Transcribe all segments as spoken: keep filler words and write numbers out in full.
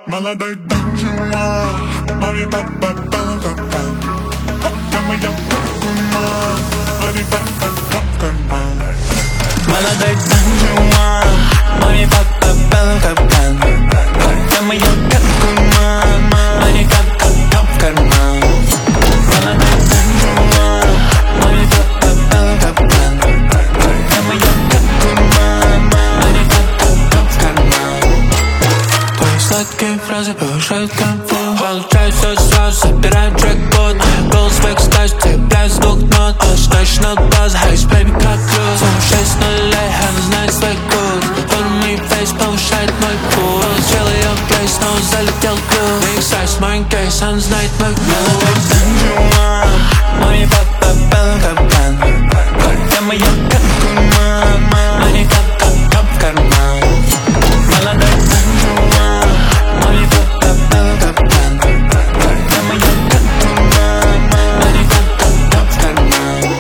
Молодой Дон Жуан, мами папа папа, я моя кума, мами папа папа. Молодой Дон Жуан, мами папа папа, я моя кума, мами папа папа. Молодой Дон Жуан, мами папа папа, я моя кума, мами папа папа. Твои сладкие фразы повышают комфорт. Получаю все сразу, собираю джекпот. Голос в экстазе, цепляю с двух нот. Точно база, хайс, бэйби, как ключ. Снова шесть нулей, она знает свой код. Форма и фейс повышает мой пульс. Получил ее плейс, снова залетел ключ. Big size, мой кейс, она знает мой код. Мой папа, папа, я моя кума, мой папа, папа в карман. Молодой Дон мой папа, папа, я моя кума, мой папа, папа в карман.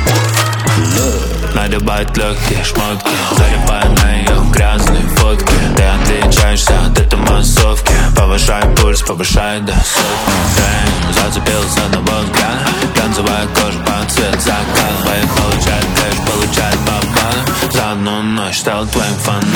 Надевает легкие шмотки, залипая на ее грязные фотки. Ты отличаешься от этой массовки. Повышай пульс, повышай до сотни. Зацепился на взгляд, глянцевая кожа под цвет заката. Твоих получает кэш, получает бабла. За одну ночь стал твоим фаном.